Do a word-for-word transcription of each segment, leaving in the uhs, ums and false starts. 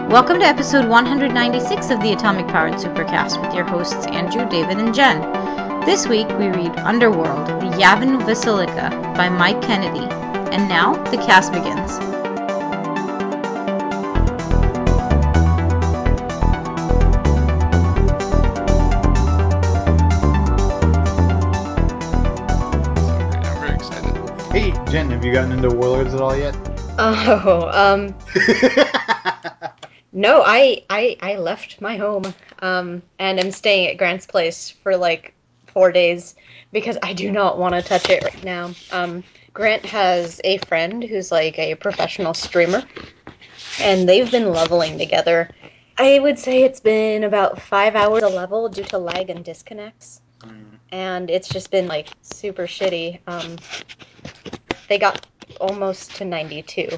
Welcome to episode one hundred ninety-six of the Atomic Powered Supercast with your hosts Andrew, David, and Jen. This week we read Underworld, the Yavin Vasilica by Mike Kennedy. And now, the cast begins. I'm very excited. Hey, Jen, have you gotten into Warlords at all yet? Oh, um... No, I, I I left my home, um, and I'm staying at Grant's place for like four days because I do not want to touch it right now. Um, Grant has a friend who's like a professional streamer, and they've been leveling together. I would say it's been about five hours a level due to lag and disconnects, mm. and it's just been like super shitty. Um, they got almost to ninety-two.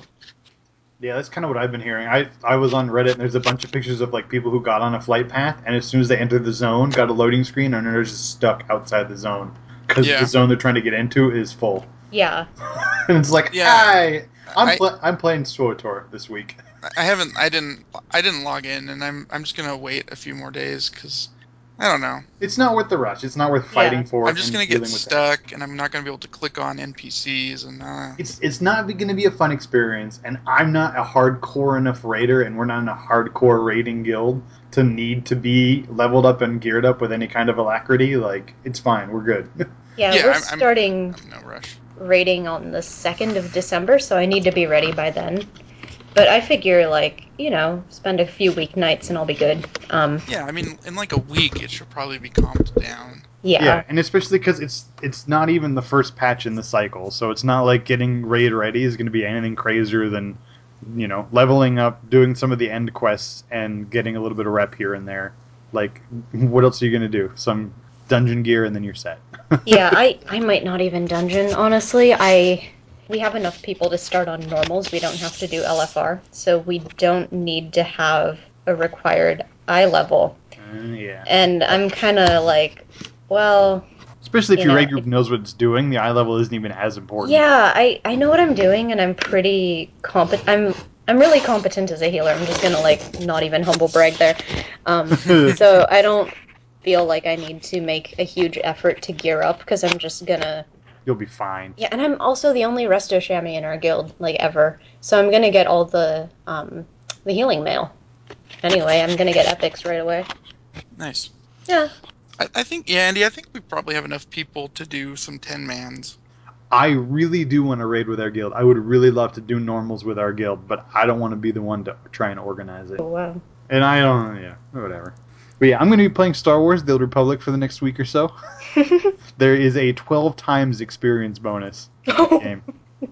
Yeah, that's kind of what I've been hearing. I I was on Reddit, and there's a bunch of pictures of like people who got on a flight path, and as soon as they entered the zone, got a loading screen, and they're just stuck outside the zone because Yeah. the zone they're trying to get into is full. Yeah. And it's like, Yeah. hi, I'm I- pl- I'm playing SWTOR this week. I haven't. I didn't. I didn't log in, and I'm. I'm just gonna wait a few more days because I don't know. It's not worth the rush. It's not worth fighting Yeah. for. I'm just and gonna dealing get with stuck, that. and I'm not gonna be able to click on N P Cs, and uh, It's it's not going to be a fun experience, and I'm not a hardcore enough raider, and we're not in a hardcore raiding guild to need to be leveled up and geared up with any kind of alacrity. Like, it's fine. We're good. Yeah, Yeah, we're I'm- I'm- starting I'm no rush. raiding on the second of December, so I need to be ready by then. But I figure, like, you know, spend a few weeknights and I'll be good. Um, Yeah, I mean, in like a week, it should probably be calmed down. yeah. Yeah, and especially because it's it's not even the first patch in the cycle, so it's not like getting raid ready is going to be anything crazier than, you know, leveling up, doing some of the end quests, and getting a little bit of rep here and there. Like, what else are you going to do? Some dungeon gear, and then you're set. Yeah, I, I might not even dungeon, honestly. I we have enough people to start on normals. We don't have to do L F R, so we don't need to have a required eye level. Uh, yeah. And I'm kind of like, well... Especially if you your know, raid group knows what it's doing, the eye level isn't even as important. Yeah, I, I know what I'm doing, and I'm pretty competent. I'm I'm really competent as a healer. I'm just gonna like not even humble brag there. Um, so I don't feel like I need to make a huge effort to gear up because I'm just gonna. You'll be fine. Yeah, and I'm also the only resto chamois in our guild, like ever. So I'm gonna get all the um the healing mail. Anyway, I'm gonna get epics right away. Nice. Yeah. I, I think, yeah, Andy. I think we probably have enough people to do some ten mans. I really do want to raid with our guild. I would really love to do normals with our guild, but I don't want to be the one to try and organize it. Oh, wow. And I don't, yeah, whatever. But yeah, I'm going to be playing Star Wars: The Old Republic for the next week or so. There is a twelve times experience bonus in the game.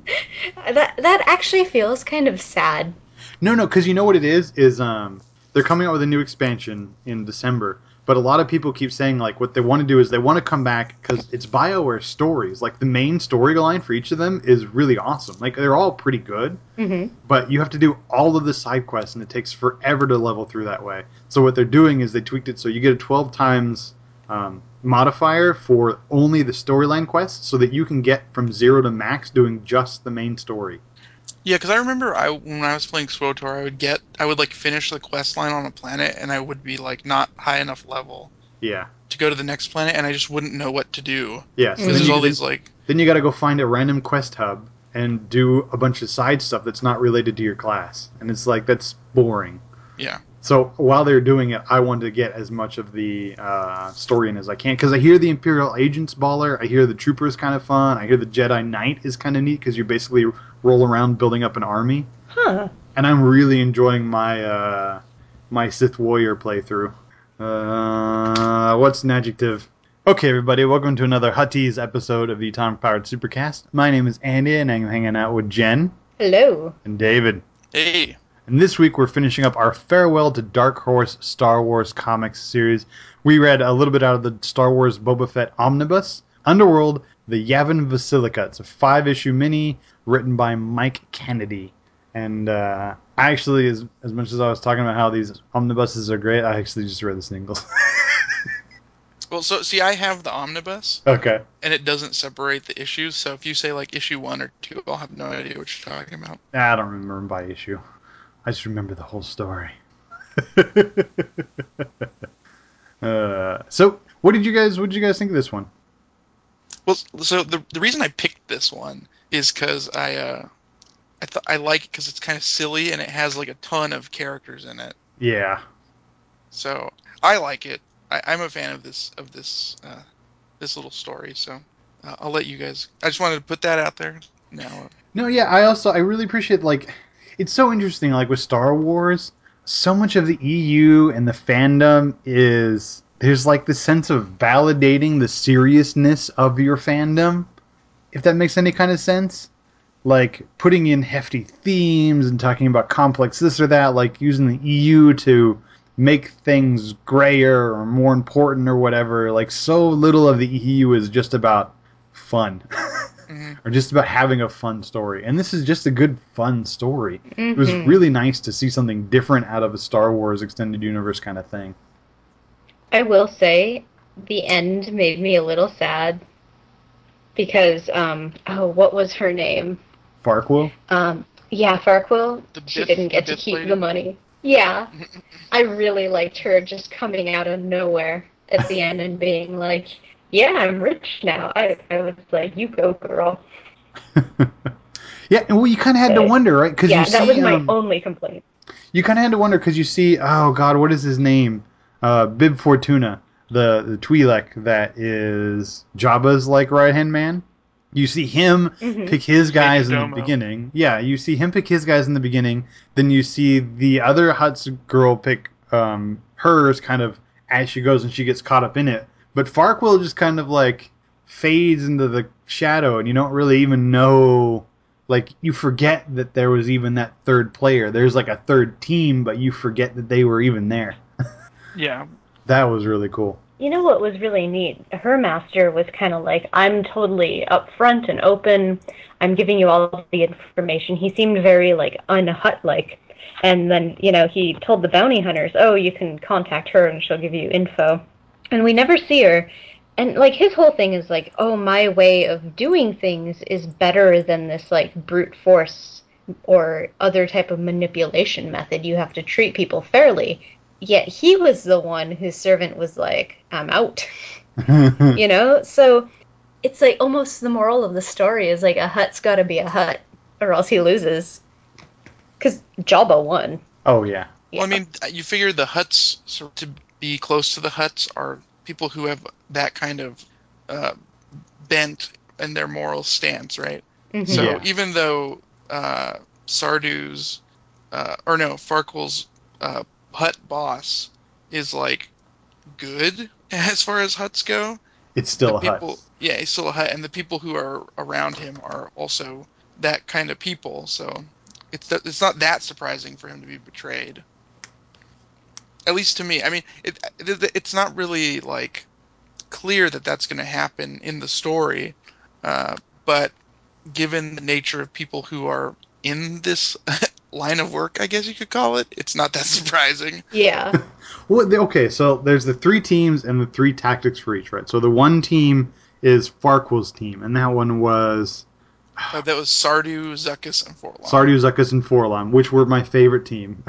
that that actually feels kind of sad. No, no, because you know what it is? Is um, they're coming out with a new expansion in December. But a lot of people keep saying, like, what they want to do is they want to come back because it's BioWare stories. Like, the main storyline for each of them is really awesome. Like, they're all pretty good. Mm-hmm. But you have to do all of the side quests, and it takes forever to level through that way. So what they're doing is they tweaked it so you get a twelve times um, modifier for only the storyline quests so that you can get from zero to max doing just the main story. Yeah, because I remember I when I was playing SWTOR, I would get I would like finish the quest line on a planet, and I would be like not high enough level Yeah. to go to the next planet, and I just wouldn't know what to do. Yeah, so Because then there's you, all then, these like then you got to go find a random quest hub and do a bunch of side stuff that's not related to your class. And it's like, that's boring. yeah. So while they're doing it, I wanted to get as much of the uh, story in as I can. Because I hear the Imperial Agents baller, I hear the Troopers kind of fun, I hear the Jedi Knight is kind of neat because you basically roll around building up an army. Huh. And I'm really enjoying my uh, my Sith Warrior playthrough. Uh, what's an adjective? Okay, everybody, welcome to another Hutties episode of the Atomic Powered Supercast. My name is Andy, and I'm hanging out with Jen. Hello. And David. Hey. And this week we're finishing up our Farewell to Dark Horse Star Wars comics series. We read a little bit out of the Star Wars Boba Fett Omnibus, Underworld, the Yavin Vasilica. It's a five-issue mini written by Mike Kennedy. And uh, I actually, as, as much as I was talking about how these omnibuses are great, I actually just read the singles. Well, so see, I have the omnibus, Okay. and it doesn't separate the issues. So if you say like issue one or two, I'll have no idea what you're talking about. I don't remember them by issue. I just remember the whole story. uh, so, what did you guys? What did you guys think of this one? Well, so the the reason I picked this one is because I uh, I th- I like it because it's kind of silly and it has like a ton of characters in it. Yeah. So I like it. I, I'm a fan of this of this uh, this little story. So uh, I'll let you guys. I just wanted to put that out there. Now, uh, No, yeah. I also I really appreciate like it's so interesting. Like with Star Wars, so much of the E U and the fandom is there's like this sense of validating the seriousness of your fandom. If that makes any kind of sense. Like putting in hefty themes and talking about complex this or that, like using the E U to make things grayer or more important or whatever. Like so little of the E U is just about fun mhm. or just about having a fun story. And this is just a good fun story. It was Mhm. really nice to see something different out of a Star Wars extended universe kind of thing. I will say the end made me a little sad because um oh what was her name? Farquil? Um yeah, Farquil, The she Biff- didn't the get to Biff keep lady? the money. Yeah. I really liked her just coming out of nowhere at the end and being like, "Yeah, I'm rich now." I I was like, "You go, girl." Yeah, and well, you kind of had to But, wonder, right? Because yeah, you that was see, my um, only complaint. you kind of had to wonder because you see, oh God, what is his name? Uh, Bib Fortuna, the the Twi'lek that is Jabba's like right hand man. You see him Mhm. pick his guys in the Major Domo. beginning. Yeah, you see him pick his guys in the beginning. Then you see the other Hutt's girl pick um, hers kind of as she goes and she gets caught up in it. But Farquil just kind of like fades into the shadow, and you don't really even know. Like, you forget that there was even that third player. There's like a third team, but you forget that they were even there. Yeah. That was really cool. You know what was really neat? Her master was kind of like, I'm totally upfront and open. I'm giving you all the information. He seemed very like un-Hutt-like. And then, you know, he told the bounty hunters, oh, you can contact her and she'll give you info. And we never see her. And like his whole thing is like, oh, my way of doing things is better than this like brute force or other type of manipulation method. You have to treat people fairly. Yet he was the one whose servant was like, I'm out. You know? So it's like almost the moral of the story is like a Hutt's got to be a Hutt or else he loses. Because Jabba won. Oh, yeah. Well, I mean, you figure the Hutts, so to be close to the Hutts, are people who have that kind of uh, bent in their moral stance, right? Mhm. So Yeah. even though uh, Sardu's, uh, or no, Farquil's uh, Hutt boss is like good as far as Hutts go, It's the still a Hutt. people, yeah, he's still a Hutt, and the people who are around him are also that kind of people. So it's it's not that surprising for him to be betrayed. At least to me. I mean, it, it it's not really like clear that that's going to happen in the story, uh, but given the nature of people who are in this line of work, I guess you could call it, it's not that surprising. Yeah. Well, the- okay, so there's the three teams and the three tactics for each, right? So the one team is Farquil's team, and that one was Uh, that was Sardu, Zuckuss, and Forlom, Sardu, Zuckuss, and Forlom, which were my favorite team.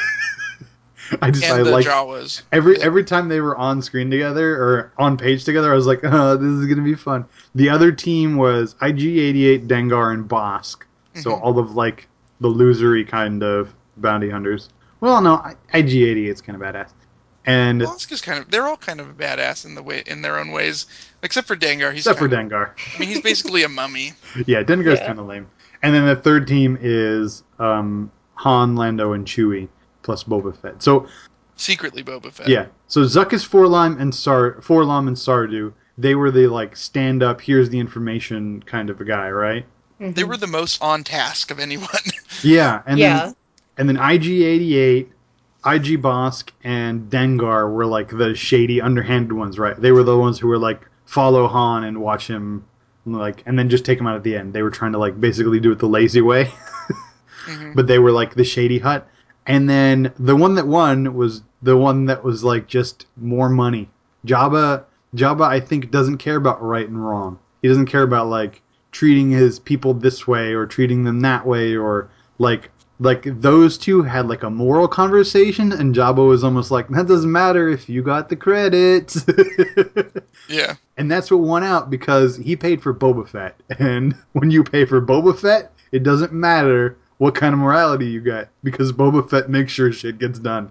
I just I and the liked Jawas. every every time they were on screen together or on page together. I was like, oh, this is gonna be fun. The other team was I G eighty-eight, Dengar, and Bosk. So Mhm. all of like the losery kind of bounty hunters. Well, no, I G eighty-eight's kind of badass. And Bossk kind of, they're all kind of a badass in the way in their own ways, except for Dengar. He's except for kind of, Dengar. I mean, he's basically a mummy. Yeah, Dengar's Yeah. kind of lame. And then the third team is um, Han, Lando, and Chewie plus Boba Fett. So Secretly Boba Fett. yeah, so Zuckuss, Forlom, and Sar Forlom and Sardu, they were the like stand up, here's the information kind of a guy, right? Mhm. They were the most on task of anyone. Yeah, and Yeah. then and then I G eighty-eight, I G Bosk, and Dengar were like the shady, underhanded ones, right? They were the ones who were like follow Han and watch him, like, and then just take him out at the end. They were trying to like basically do it the lazy way. Mhm. But they were like the shady Hutt. And then the one that won was the one that was like just more money. Jabba, Jabba, I think doesn't care about right and wrong. He doesn't care about like treating his people this way or treating them that way or like like those two had like a moral conversation, and Jabba was almost like, that doesn't matter if you got the credits. Yeah. And that's what won out because he paid for Boba Fett. And when you pay for Boba Fett, it doesn't matter what kind of morality you get because Boba Fett makes sure shit gets done.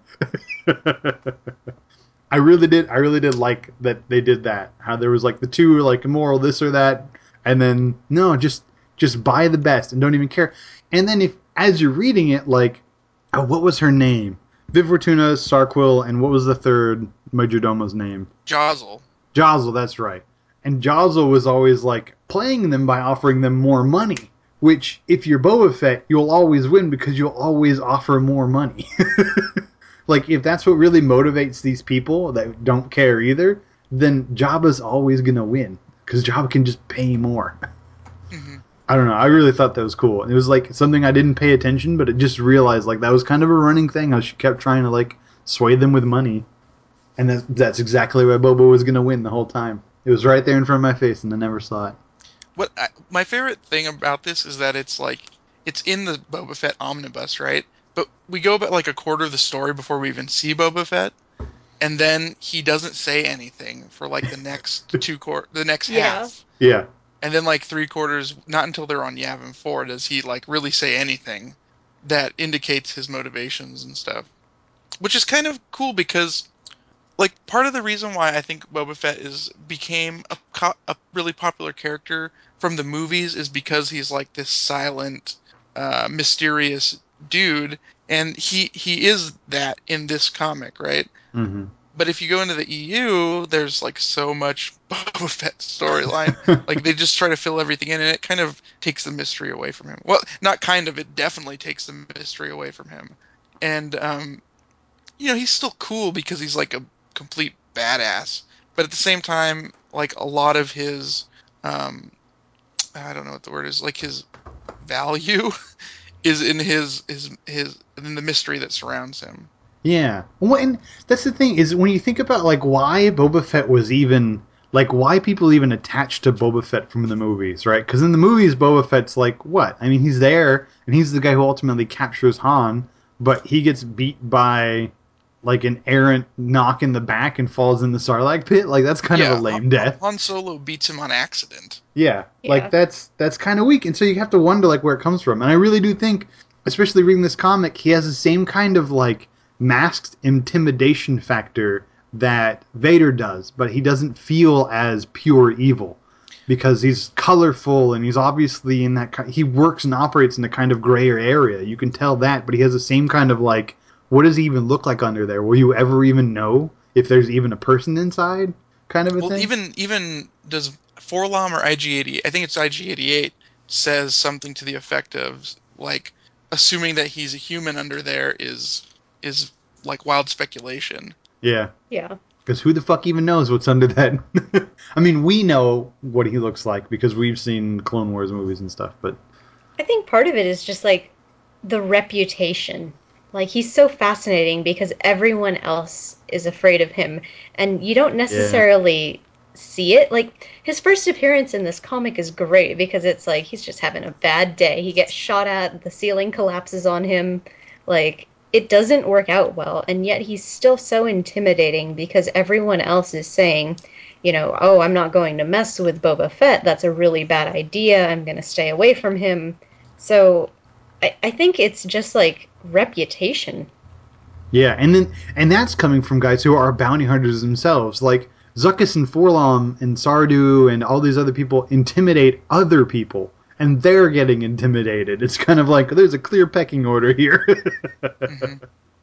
I really did I really did like that they did that. How there was like the two like moral this or that, and then no, just just buy the best and don't even care. And then if as you're reading it, like, oh, what was her name? Viv Fortuna, Sarquil, and what was the third Majordomo's name? Jostle. Jostle, that's right. And Jostle was always like playing them by offering them more money. Which, if you're Boba Fett, you'll always win because you'll always offer more money. Like, if that's what really motivates these people that don't care either, then Jabba's always gonna win because Jabba can just pay more. Mm-hmm. I don't know. I really thought that was cool. It was like something I didn't pay attention, but it just realized like that was kind of a running thing. How she kept trying to like sway them with money. And that's, that's exactly why Boba was going to win the whole time. It was right there in front of my face, and I never saw it. What I, my favorite thing about this is that it's like it's in the Boba Fett omnibus, right? But we go about like a quarter of the story before we even see Boba Fett, and then he doesn't say anything for like the next two quar- the next Yeah. half, Yeah. and then like three quarters. Not until they're on Yavin four does he like really say anything that indicates his motivations and stuff, which is kind of cool because. Like, part of the reason why I think Boba Fett is became a, co- a really popular character from the movies is because he's like this silent, uh, mysterious dude, and he he is that in this comic, right? Mm-hmm. But if you go into the E U, there's like so much Boba Fett storyline. Like they just try to fill everything in, and it kind of takes the mystery away from him. Well, not kind of, it definitely takes the mystery away from him. And um, you know, he's still cool because he's like a complete badass. But at the same time, like a lot of his, um, I don't know what the word is, like his value is in his his his in the mystery that surrounds him. Yeah. Well, and that's the thing, is when you think about, like, why Boba Fett was even, like, why people even attached to Boba Fett from the movies, right? Because in the movies, Boba Fett's like, what? I mean, he's there, and he's the guy who ultimately captures Han, but he gets beat by, like, an errant knock in the back and falls in the Sarlacc pit. Like, that's kind of a Yeah, lame Han, death. Han Solo beats him on accident. Yeah, Yeah. like that's that's kind of weak, and so you have to wonder like where it comes from. And I really do think, especially reading this comic, he has the same kind of like masked intimidation factor that Vader does, but he doesn't feel as pure evil because he's colorful and he's obviously in that. He works and operates in a kind of grayer area. You can tell that, but he has the same kind of like, what does he even look like under there? Will you ever even know if there's even a person inside? Kind of a Well, thing. even even does Forlom or I G eighty, I think it's I G eighty-eight, says something to the effect of like assuming that he's a human under there is is like wild speculation. Yeah. Yeah. Because who the fuck even knows what's under that? I mean, we know what he looks like because we've seen Clone Wars movies and stuff, but I think part of it is just like the reputation. Like he's so fascinating because everyone else is afraid of him, and you don't yeah. necessarily see it. Like his first appearance in this comic is great because it's like he's just having a bad day. He gets shot at, the ceiling collapses on him. Like it doesn't work out well, and yet he's still so intimidating because everyone else is saying, you know, oh, I'm not going to mess with Boba Fett. That's a really bad idea. I'm going to stay away from him. So I, I think it's just like reputation. Yeah, and then and that's coming from guys who are bounty hunters themselves. Like Zuckuss and Forlom and Sardu and all these other people intimidate other people, and they're getting intimidated. It's kind of like there's a clear pecking order here. hmm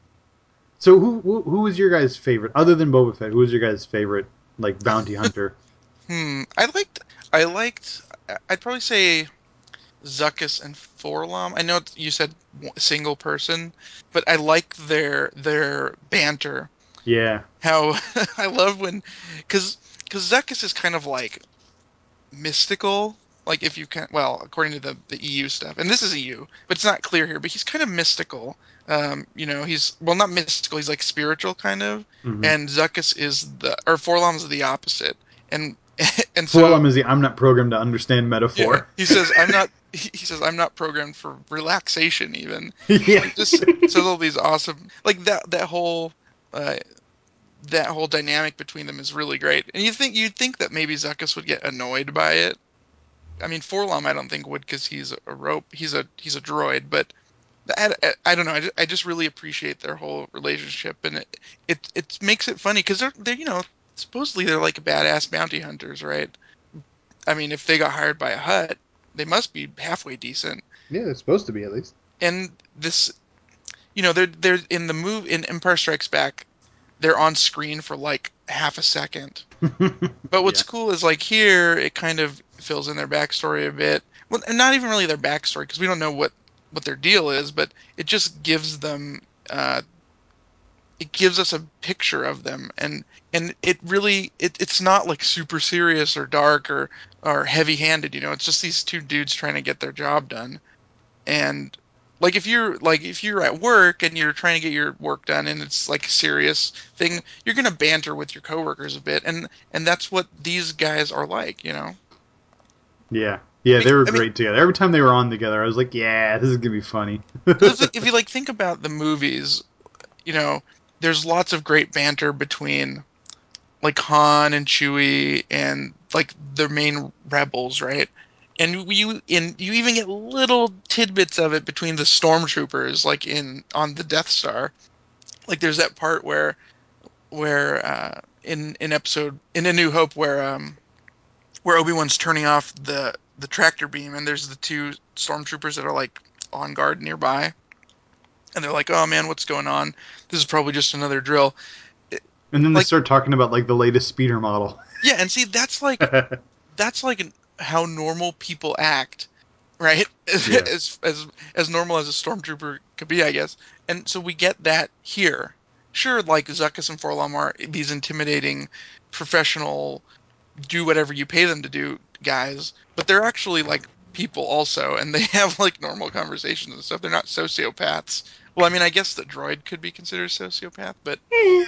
So who, who who was your guys' favorite other than Boba Fett? Who was your guys' favorite like bounty hunter? Hmm. I liked. I liked. I'd probably say Zuckuss and Forlom. I know you said single person, but I like their their banter. Yeah. How I love when, because because Zuckuss is kind of like mystical. Like if you can, well, according to the the E U stuff, and this is E U, but it's not clear here. But he's kind of mystical. Um, you know, he's well, not mystical. He's like spiritual, kind of. Mm-hmm. And Zuckuss is the, or Forlom's the opposite. And and so Forlom is the I'm not programmed to understand yeah, metaphor. he says I'm not he he says, "I'm not programmed for relaxation, even." Yeah. He just says all these awesome, like that that whole uh, that whole dynamic between them is really great. And you think you'd think that maybe Zuckuss would get annoyed by it. I mean, Forlom, I don't think would, because he's a rope, he's a he's a droid. But I, I, I don't know. I just, I just really appreciate their whole relationship, and it it, it makes it funny because they're they're you know supposedly they're like badass bounty hunters, right? I mean, if they got hired by a Hutt, they must be halfway decent. Yeah, they're supposed to be at least. And this, you know, they're they're in the move in Empire Strikes Back. They're on screen for like half a second. But what's Yeah. cool is like here it kind of fills in their backstory a bit. Well, and not even really their backstory because we don't know what what their deal is, but it just gives them uh, it gives us a picture of them, and and it really it, it's not like super serious or dark or or heavy handed. You know, it's just these two dudes trying to get their job done. And like if you're like if you're at work and you're trying to get your work done and it's like a serious thing, you're gonna banter with your coworkers a bit, and and that's what these guys are like, you know. Yeah. Yeah, they Because, were I mean, great together. Every time they were on together, I was like, yeah, this is gonna be funny. 'cause if, if you like think about the movies, you know, there's lots of great banter between like Han and Chewie and like the main rebels, right? And you in you even get little tidbits of it between the stormtroopers, like in on the Death Star. Like there's that part where where uh, in in episode in A New Hope where um where Obi-Wan's turning off the the tractor beam and there's the two stormtroopers that are like on guard nearby and they're like, "Oh man, what's going on? This is probably just another drill." It- And then they like start talking about like the latest speeder model. yeah, and see that's like that's like an, how normal people act, right? Yeah. as as as normal as a stormtrooper could be, I guess. And so we get that here. Sure, like Zuckuss and Forlom are these intimidating, professional, do whatever you pay them to do guys, but they're actually like people also, and they have like normal conversations and stuff. They're not sociopaths. Well, I mean, I guess the droid could be considered a sociopath, but Eh,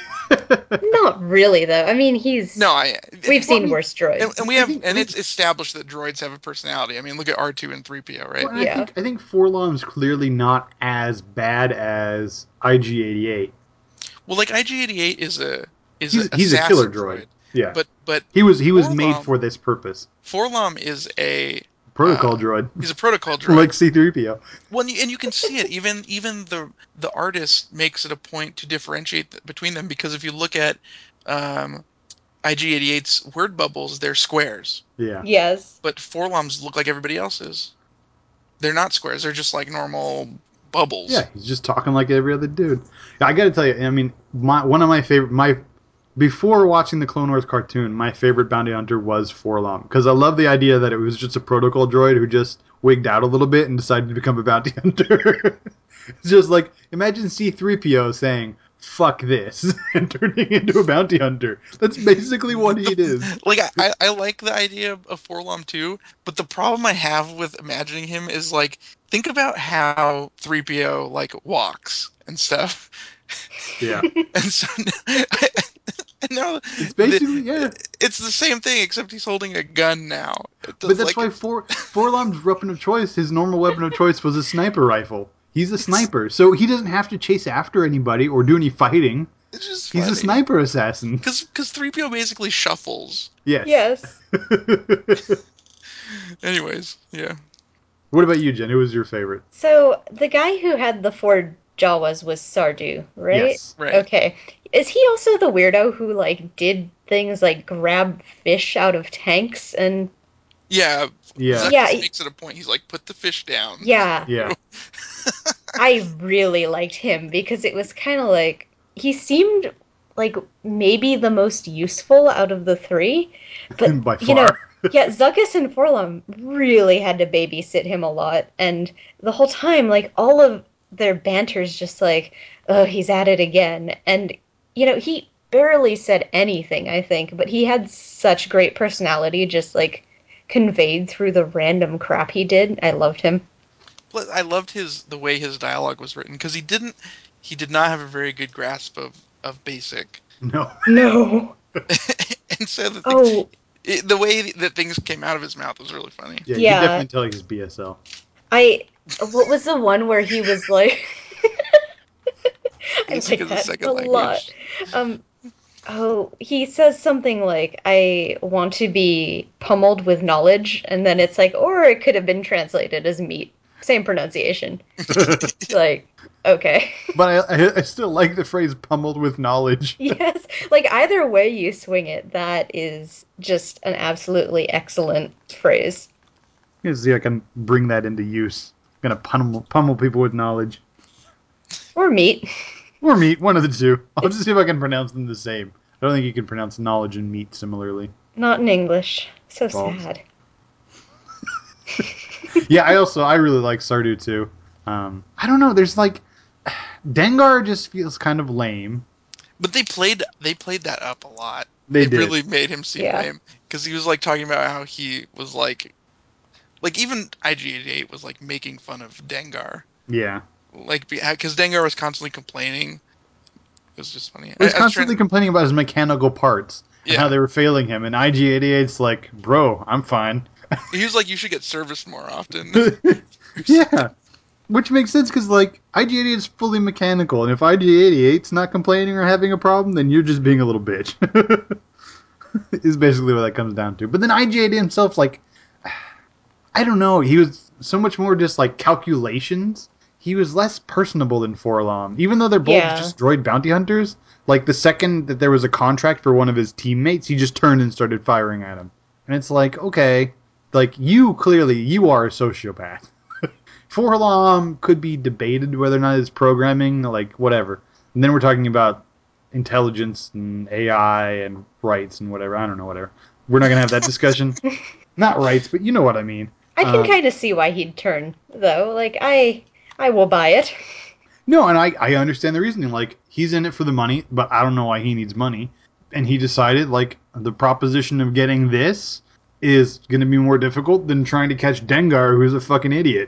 not really, though. I mean, no, he's. I. We've Well, I seen mean, worse And, droids. and we I have, think I and think it's established that droids have a personality. I mean, look at R two and three P O, right? well, and I Yeah. think I think Forlom's clearly not as bad as I G eighty-eight. Well, like I G eighty-eight is a is a He's he's a killer assassin droid. droid, Yeah. but but He was he was made Forlom for this purpose. Forlom is a Protocol uh, droid. he's a protocol droid. Like C three P O. Well, and you, and you can see it. Even even the the artist makes it a point to differentiate th- between them because if you look at um, I G eighty-eight's word bubbles, they're squares, Yeah. Yes. but Forlom's look like everybody else's. They're not squares. They're just like normal bubbles. Yeah, he's just talking like every other dude. I got to tell you, I mean, my one of my favorite my before watching the Clone Wars cartoon, my favorite bounty hunter was Forlom because I love the idea that it was just a protocol droid who just wigged out a little bit and decided to become a bounty hunter. It's just like imagine C three P O saying "fuck this" and turning into a bounty hunter. That's basically what he is. Like I, I, I like the idea of, of Forlom too, but the problem I have with imagining him is like think about how three P O like walks and stuff. Yeah, And so I, I know it's the, basically yeah. it's the same thing except he's holding a gun now. It But does that's like why For Forlom's weapon of choice, his normal weapon of choice, was a sniper rifle. He's a it's sniper, so he doesn't have to chase after anybody or do any fighting. it's just He's a funny sniper assassin. because because three P O basically shuffles. Yes. Yes. Anyways, yeah. What about you, Jen? Who was your favorite? So the guy who had the four Jawas was Sardu, right? Yes. Right. Okay. Is he also the weirdo who like did things like grab fish out of tanks and Yeah, Yeah. yeah, Zuckuss he- makes it a point. He's like, put the fish down. yeah. Yeah. I really liked him because it was kind of like he seemed like maybe the most useful out of the three, but By you know, far. yeah, Zuckuss and Forlom really had to babysit him a lot, and the whole time, like all of their banter's just like, oh, he's at it again, and you know, he barely said anything, I think, but he had such great personality, just like conveyed through the random crap he did. I loved him. But I loved his the way his dialogue was written because he didn't he did not have a very good grasp of of basic, No. No. and so the thing Oh, it, the way that things came out of his mouth was really funny. Yeah, you Yeah. can definitely tell he's B S L. I what was the one where he was like I Basic like as a that second a lot. language. Um oh, he says something like I want to be pummeled with knowledge and then it's like or it could have been translated as meat. Same pronunciation. Like okay. But I, I, I still like the phrase "pummeled with knowledge." Yes, like either way you swing it, that is just an absolutely excellent phrase. You see, I can bring that into use. I'm gonna pummel, pummel people with knowledge. Or meat. Or meat, one of the two. I'll just see if I can pronounce them the same. I don't think you can pronounce knowledge and meat similarly. Not in English. So Balls. sad. Yeah, I also, I really like Sardu too. Um, I don't know, there's like, Dengar just feels kind of lame. But they played they played that up a lot. They They did. really made him seem Yeah. lame because he was like talking about how he was like, like even I G eighty-eight was like making fun of Dengar, Yeah. like because Dengar was constantly complaining. It was just funny. He I, was I was trying. constantly complaining about his mechanical parts and how Yeah, they were failing him, and I G eighty-eight's like, bro, I'm fine. he was like, you should get serviced more often. Yeah. Which makes sense because, like, I G eighty-eight is fully mechanical, and if I G eighty-eight's not complaining or having a problem, then you're just being a little bitch. Is basically what that comes down to. But then I G eighty-eight himself, like, I don't know, he was so much more just, like, calculations. He was less personable than Forlom. Even though they're both Yeah. just droid bounty hunters, like, the second that there was a contract for one of his teammates, he just turned and started firing at him. And it's like, okay, like, you clearly, you are a sociopath. Forlom could be debated whether or not it's programming, like, whatever. And then we're talking about intelligence and A I and rights and whatever. I don't know, whatever. We're not going to have that discussion. Not rights, but you know what I mean. I can Um, kind of see why he'd turn, though. Like, I I will buy it. No, and I, I understand the reasoning. Like, he's in it for the money, but I don't know why he needs money. And he decided, like, the proposition of getting this is going to be more difficult than trying to catch Dengar, who's a fucking idiot.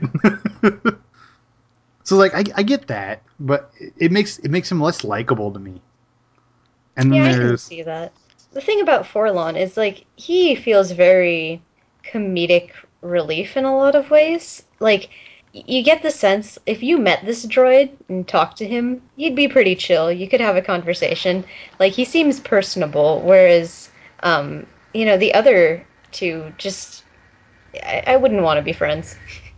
So, like, I, I get that, but it makes it makes him less likable to me. And then Yeah, I can there's see that. The thing about Forlon is, like, he feels very comedic relief in a lot of ways. Like, y- you get the sense if you met this droid and talked to him, you'd be pretty chill. You could have a conversation. Like, he seems personable, whereas, um, you know, the other two just. I, I wouldn't want to be friends.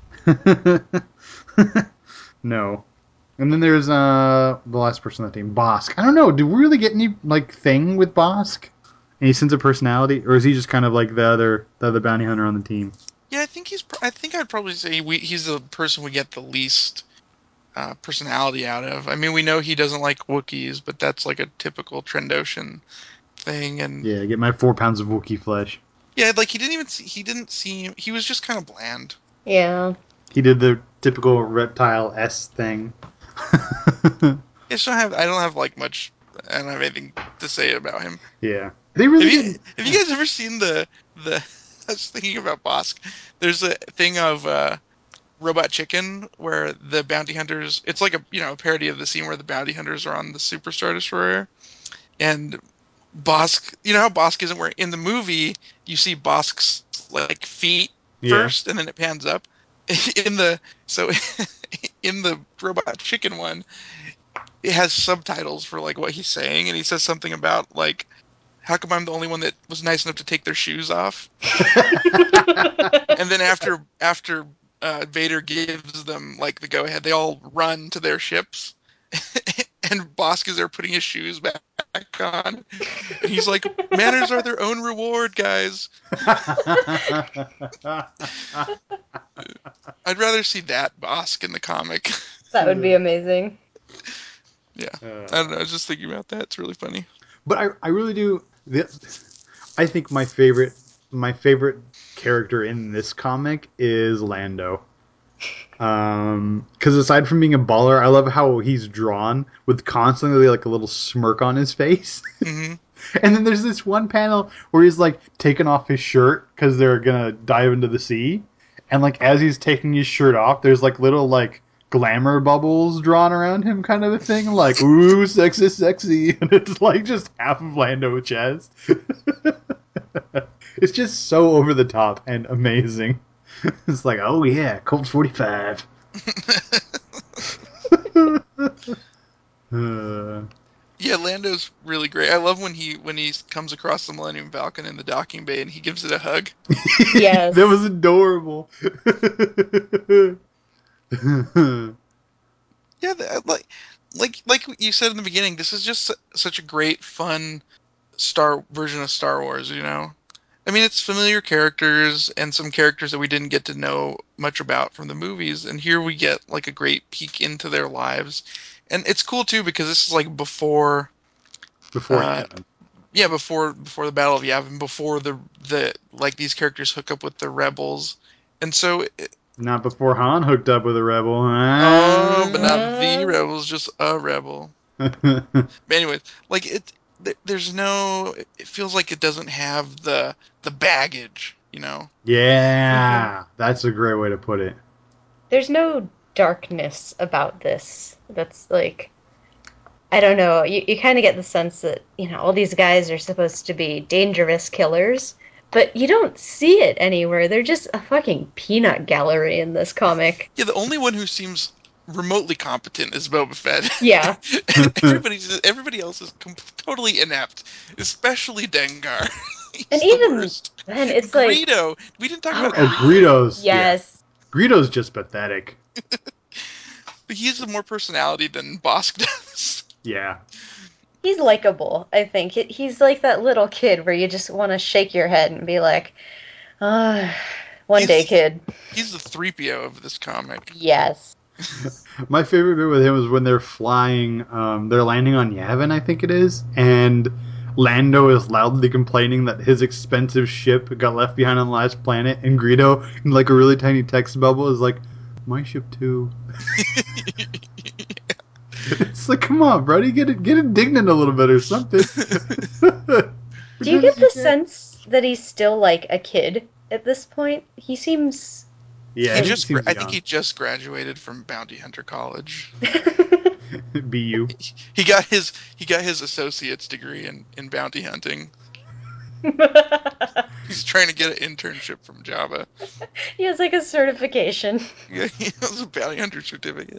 no. And then there's uh the last person on the team, Bosk. I don't know. Do we really get any like thing with Bosk? Any sense of personality, or is he just kind of like the other the other bounty hunter on the team? Yeah, I think he's. I think I'd probably say we, he's the person we get the least uh, personality out of. I mean, we know he doesn't like Wookiees, but that's like a typical Trandoshan thing. And Yeah, get my four pounds of Wookiee flesh. yeah, like he didn't even. See, he didn't seem. He was just kind of bland. Yeah. He did the typical reptile S thing. Yeah, so I have. I don't have like much. I don't have anything to say about him. Yeah, they Have really you did. have you guys ever seen the the? I was thinking about Bosk. There's a thing of uh, Robot Chicken where the bounty hunters. It's like a you know a parody of the scene where the bounty hunters are on the Superstar Destroyer, and Bosk. You know how Bosk isn't wearing in the movie. You see Bosk's like feet Yeah. first, and then it pans up. In the so in the Robot Chicken one, it has subtitles for like what he's saying, and he says something about like how come I'm the only one that was nice enough to take their shoes off? And then after after uh, Vader gives them like the go ahead, they all run to their ships, and Bosk is there putting his shoes back on, and he's like, "Manners are their own reward, guys." I'd rather see that Bosk in the comic. That would be amazing. Yeah, Uh, I don't know. I was just thinking about that. It's really funny. but I, I really do. I think my favorite, my favorite character in this comic is Lando. Um, because aside from being a baller, I love how he's drawn with constantly like a little smirk on his face. Hmm. And then there's this one panel where he's like taking off his shirt because they're gonna dive into the sea, and like as he's taking his shirt off, there's like little like glamour bubbles drawn around him, kind of a thing. Like ooh, sexy, sexy, and it's like just half of Lando chest. It's just so over the top and amazing. It's like, oh yeah, Colt forty-five. uh, Yeah, Lando's really great. I love when he when he comes across the Millennium Falcon in the docking bay and he gives it a hug. Yes. That was adorable. Yeah, the- like like like you said in the beginning, this is just su- such a great, fun Star version of Star Wars. You know, I mean, it's familiar characters and some characters that we didn't get to know much about from the movies, and here we get like a great peek into their lives, and it's cool too because this is like before. Before Uh, Yavin. yeah, before before the Battle of Yavin, before the the like these characters hook up with the rebels, and so it, Not before Han hooked up with a rebel. oh, but not the Uh, rebels, just a rebel. But anyways, like it, th- there's no. It feels like it doesn't have the the baggage, you know. Yeah, that's a great way to put it. there's no darkness about this. That's like, I don't know. You, you kind of get the sense that, you know, all these guys are supposed to be dangerous killers, but you don't see it anywhere. They're just a fucking peanut gallery in this comic. Yeah, the only one who seems remotely competent is Boba Fett. Yeah. Everybody's everybody else is com- totally inept, especially Dengar. And He's the even worst. then, it's like, Greedo. We didn't talk oh about Oh, god, Greedo. Greedo's yeah. yes. Greedo's just pathetic. But he has more personality than Bosk does. Yeah. He's likable, I think. He- He's like that little kid where you just want to shake your head and be like, ah, one He's- day, kid. He's the three P O of this comic. Yes. My favorite bit with him is when they're flying, um, they're landing on Yavin, I think it is, and Lando is loudly complaining that his expensive ship got left behind on the last planet, and Greedo, in like a really tiny text bubble, is like, my ship too. It's like, come on, buddy, get it, get indignant a little bit or something. Do you get the sense that he's still like a kid at this point? He seems. Yeah, He he just, gra- seems I think young. he just graduated from Bounty Hunter College. B U. He got his he got his associate's degree in, in bounty hunting. He's trying to get an internship from Java. He has like a certification. Yeah, he has a bounty hunter certificate.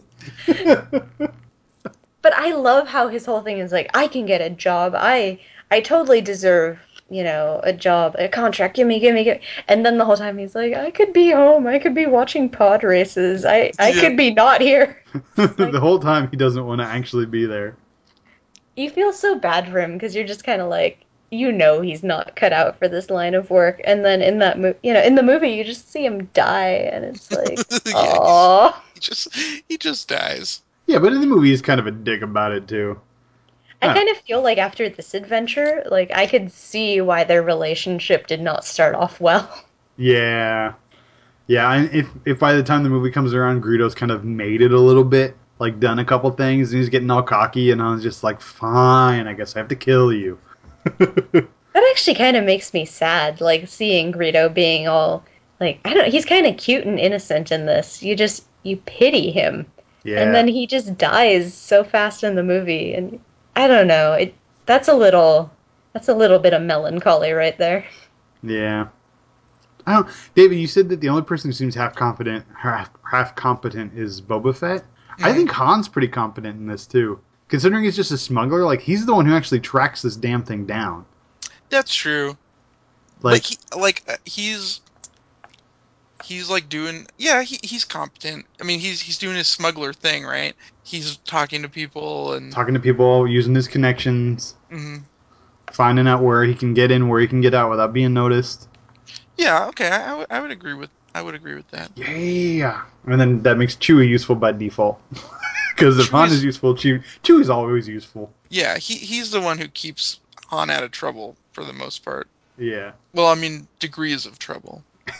But I love how his whole thing is like, I can get a job. I I totally deserve, you know, a job, a contract. Give me, give me, give me. And then the whole time he's like, I could be home. I could be watching pod races. I I Yeah. could be not here. The whole time he doesn't want to actually be there. You feel so bad for him because you're just kind of like, you know, he's not cut out for this line of work. And then in that movie, you know, in the movie, you just see him die, and it's like, Yeah, oh. he just he just dies. Yeah, but in the movie he's kind of a dick about it too. I Huh. kind of feel like after this adventure, like I could see why their relationship did not start off well. Yeah. Yeah, and if if by the time the movie comes around, Greedo's kind of made it a little bit, like done a couple things, and he's getting all cocky, and I was just like, fine, I guess I have to kill you. That actually kind of makes me sad, like seeing Greedo being all like, I don't. He's kind of cute and innocent in this. You just you pity him, Yeah. and then he just dies so fast in the movie, and I don't know. It that's a little that's a little bit of melancholy right there. Yeah. I don't, David, you said that the only person who seems half confident, half half competent, is Boba Fett. I Mhm. think Han's pretty competent in this too, considering he's just a smuggler. Like he's the one who actually tracks this damn thing down. That's true. Like, Like he, like uh, he's he's like doing yeah he he's competent. I mean he's he's doing his smuggler thing, right? He's talking to people and talking to people, using his connections, mhm. finding out where he can get in, where he can get out without being noticed. Yeah, okay, I, I would I would agree with I would agree with that. Yeah, and then that makes Chewie useful by default. Because if Han Chewie's- is useful, Chewie Chewie's always useful. Yeah, he he's the one who keeps Han out of trouble for the most part. Yeah. Well, I mean degrees of trouble.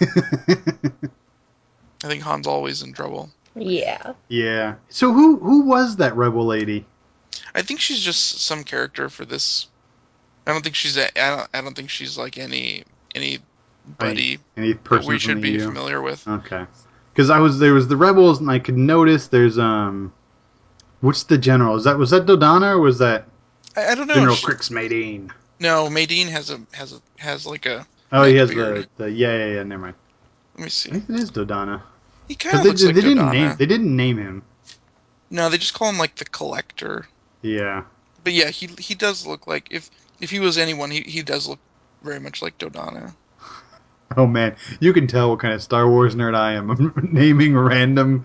I think Han's always in trouble. Yeah. Yeah. So who who was that rebel lady? I think she's just some character for this. I don't think she's a, I don't I don't think she's like any anybody Any that person we from should the be E U? familiar with. Okay. Because I was there was the rebels, and I could notice there's um, what's the general? Is that was that Dodonna or was that I, I don't know. General She, Crix Madine? No, Maydeen has a has a has like a Oh, he neck has beard. the, the yeah yeah yeah. Never mind. Let me I see. think it is Dodonna. He kind Because of they looks like they didn't name Dodonna. they didn't name him. No, they just call him like the Collector. Yeah. But yeah, he he does look like if if he was anyone, he he does look very much like Dodonna. Oh man, you can tell what kind of Star Wars nerd I am. I'm naming random,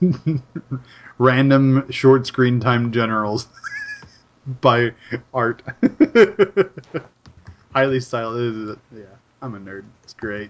random short screen time generals by art. Highly stylized. Yeah, I'm a nerd. It's great.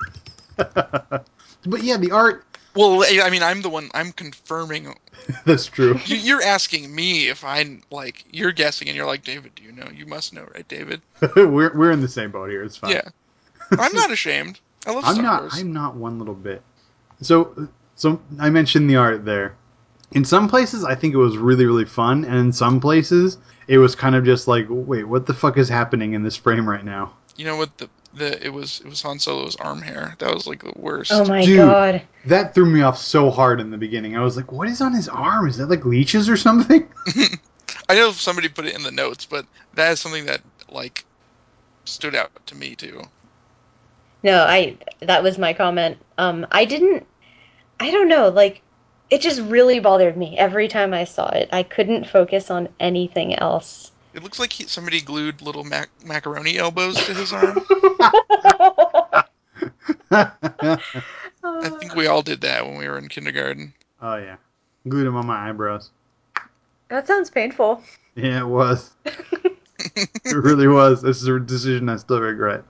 But yeah, the art. Well, I mean, I'm the one. I'm confirming. That's true. You, you're asking me if I like. You're guessing, and you're like, David, do you know? You must know, right, David? we're we're in the same boat here. It's fine. Yeah. I'm not ashamed. I love I'm Star not. Wars. I'm not one little bit. So, so I mentioned the art there. In some places, I think it was really, really fun, and in some places, it was kind of just like, wait, what the fuck is happening in this frame right now? You know what? The the it was it was Han Solo's arm hair. That was like the worst. Oh my Dude, god. that threw me off so hard in the beginning. I was like, what is on his arm? Is that like leeches or something? I know somebody put it in the notes, but that is something that like stood out to me too. No, I that was my comment. Um I didn't I don't know, like it just really bothered me every time I saw it. I couldn't focus on anything else. It looks like he, somebody glued little mac- macaroni elbows to his arm. I think we all did that when we were in kindergarten. Oh yeah, glued them on my eyebrows. That sounds painful. Yeah, it was. It really was. This is a decision I still regret.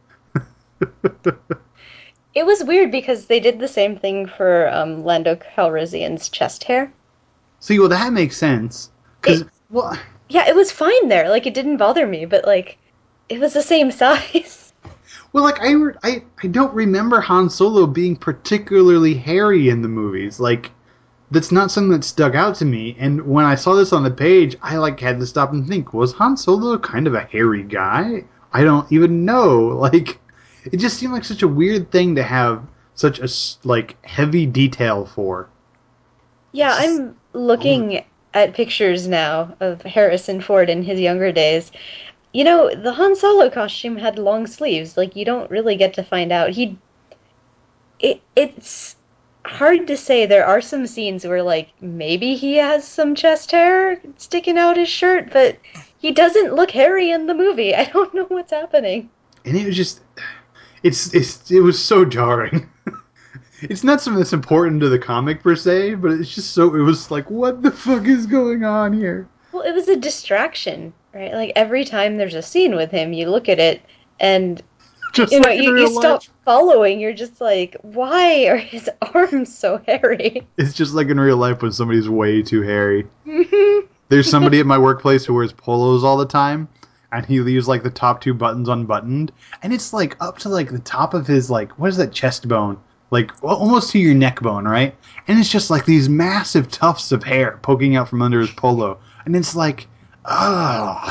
It was weird because they did the same thing for um, Lando Calrissian's chest hair. See, well, that makes sense. Because, It, well, yeah, it was fine there. Like, it didn't bother me, but, like, it was the same size. well, like I, I, I don't remember Han Solo being particularly hairy in the movies. Like, that's not something that stuck out to me. And when I saw this on the page, I like had to stop and think: was Han Solo kind of a hairy guy? I don't even know. Like, it just seemed like such a weird thing to have such a like heavy detail for. Yeah, Just I'm looking at pictures now of Harrison Ford in his younger days. You know, the Han Solo costume had long sleeves. Like, you don't really get to find out. He, it, it's hard to say. There are some scenes where, like, maybe he has some chest hair sticking out his shirt, but he doesn't look hairy in the movie. I don't know what's happening. and it was just, it's, it's it was so jarring. It's not something that's important to the comic per se, but it's just so, it was like, what the fuck is going on here? Well, it was a distraction, right? Like, every time there's a scene with him, you look at it and Just you know, like in you, you real stop life. following. You're just like, why are his arms so hairy? It's just like in real life when somebody's way too hairy. There's somebody at my workplace who wears polos all the time, and he leaves like the top two buttons unbuttoned, and it's like up to like the top of his like what is that chest bone, like almost to your neck bone, right? And it's just like these massive tufts of hair poking out from under his polo, and it's like, ah,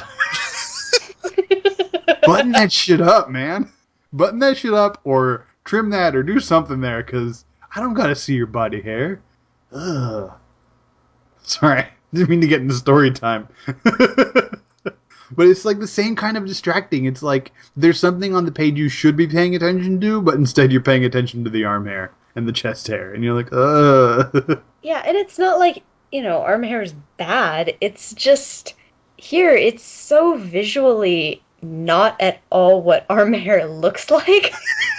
button that shit up, man. Button that shit up, or trim that, or do something there, because I don't gotta see your body hair. Ugh. Sorry, didn't mean to get into story time. But it's like the same kind of distracting. It's like there's something on the page you should be paying attention to, but instead you're paying attention to the arm hair and the chest hair, and you're like, ugh. Yeah, and it's not like, you know, arm hair is bad. It's just here, it's so visually not at all what arm hair looks like.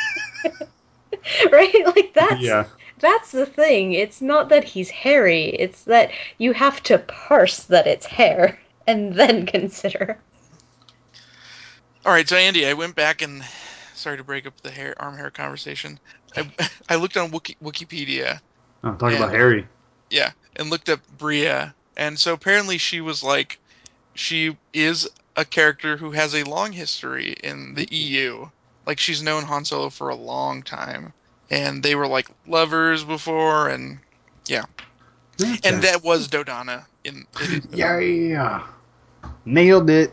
Right? Like that's Yeah. that's the thing. It's not that he's hairy, it's that you have to parse that it's hair and then consider. All right, so Andy, I went back and sorry to break up the hair arm hair conversation. I I looked on Wiki, Wikipedia Oh, talk about and Harry. yeah, and looked up Bria, and so apparently she was like she is a character who has a long history in the E U. Like she's known Han Solo for a long time, and they were like lovers before, and yeah, and Okay. that was Dodonna. In it is Yeah, Dodonna. yeah. Nailed it.